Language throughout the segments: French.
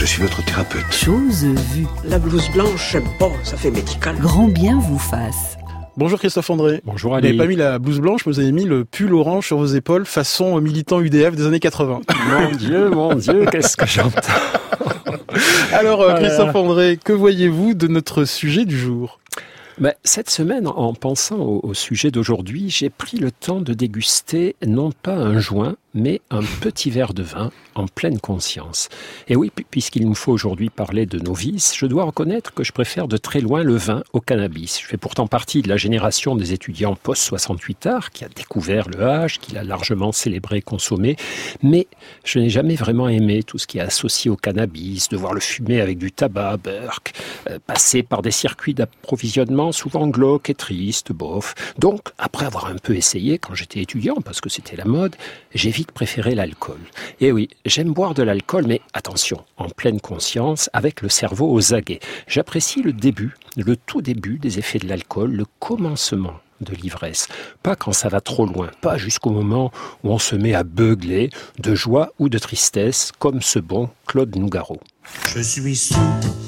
Je suis votre thérapeute. Chose vue. La blouse blanche, bon, ça fait médical. Grand bien vous fasse. Bonjour Christophe André. Bonjour Ali. Vous n'avez pas mis la blouse blanche, mais vous avez mis le pull orange sur vos épaules, façon militant UDF des années 80. Mon Dieu, qu'est-ce que j'entends. Alors Christophe André, que voyez-vous de notre sujet du jour ? Cette semaine, en pensant au sujet d'aujourd'hui, j'ai pris le temps de déguster non pas un joint, mais un petit verre de vin en pleine conscience. Et oui, puisqu'il nous faut aujourd'hui parler de nos vices, je dois reconnaître que je préfère de très loin le vin au cannabis. Je fais pourtant partie de la génération des étudiants post-68 art qui a découvert le hash, qui l'a largement célébré et consommé, mais je n'ai jamais vraiment aimé tout ce qui est associé au cannabis, devoir le fumer avec du tabac, burk, passer par des circuits d'approvisionnement souvent glauques et tristes, bof. Donc, après avoir un peu essayé quand j'étais étudiant, parce que c'était la mode, j'ai vite préféré l'alcool. Et oui, j'aime boire de l'alcool, mais attention, en pleine conscience, avec le cerveau aux aguets. J'apprécie le début, le tout début des effets de l'alcool, le commencement de l'ivresse. Pas quand ça va trop loin, pas jusqu'au moment où on se met à beugler de joie ou de tristesse, comme ce bon Claude Nougaro. Je suis sous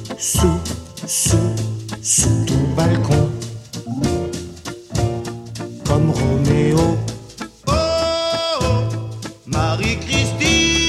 ton balcon, comme Roméo. Marie-Christine,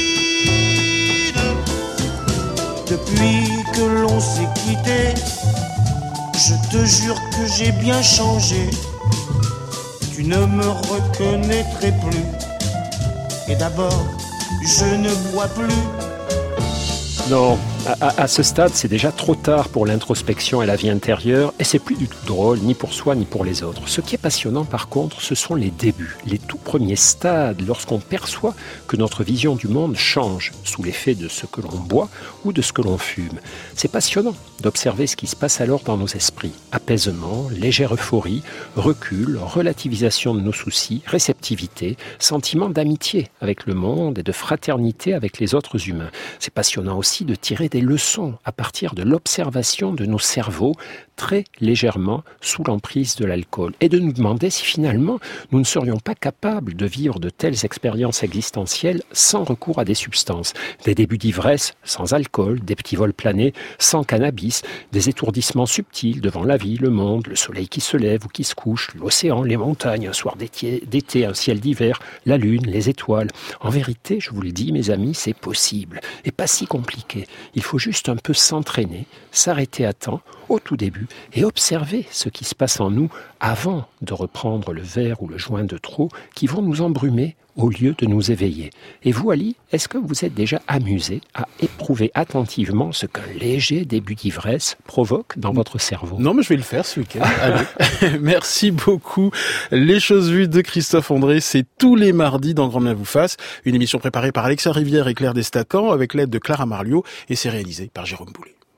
depuis que l'on s'est quitté, je te jure que j'ai bien changé. Tu ne me reconnaîtrais plus. Et d'abord, je ne bois plus. Non, à ce stade, c'est déjà trop tard pour l'introspection et la vie intérieure, et c'est plus du tout drôle, ni pour soi, ni pour les autres. Ce qui est passionnant, par contre, ce sont les débuts, les tout premiers stades, lorsqu'on perçoit que notre vision du monde change sous l'effet de ce que l'on boit ou de ce que l'on fume. C'est passionnant d'observer ce qui se passe alors dans nos esprits. Apaisement, légère euphorie, recul, relativisation de nos soucis, réceptivité, sentiment d'amitié avec le monde et de fraternité avec les autres humains. C'est passionnant aussi de tirer des leçons à partir de l'observation de nos cerveaux très légèrement sous l'emprise de l'alcool et de nous demander si finalement nous ne serions pas capables de vivre de telles expériences existentielles sans recours à des substances. Des débuts d'ivresse sans alcool, des petits vols planés sans cannabis, des étourdissements subtils devant la vie, le monde, le soleil qui se lève ou qui se couche, l'océan, les montagnes, un soir d'été, un ciel d'hiver, la lune, les étoiles. En vérité, je vous le dis mes amis, c'est possible et pas si compliqué. Il faut juste un peu s'entraîner, s'arrêter à temps, au tout début, et observer ce qui se passe en nous avant de reprendre le verre ou le joint de trop qui vont nous embrumer au lieu de nous éveiller. Et vous, Ali, est-ce que vous êtes déjà amusé à éprouver attentivement ce qu'un léger début d'ivresse provoque dans votre cerveau ? Non, mais je vais le faire ce week-end. Allez. Merci beaucoup. Les choses vues de Christophe André, c'est tous les mardis dans Grand bien vous fasse. Une émission préparée par Alexa Rivière et Claire Destacan avec l'aide de Clara Marliot et c'est réalisé par Jérôme Boulet.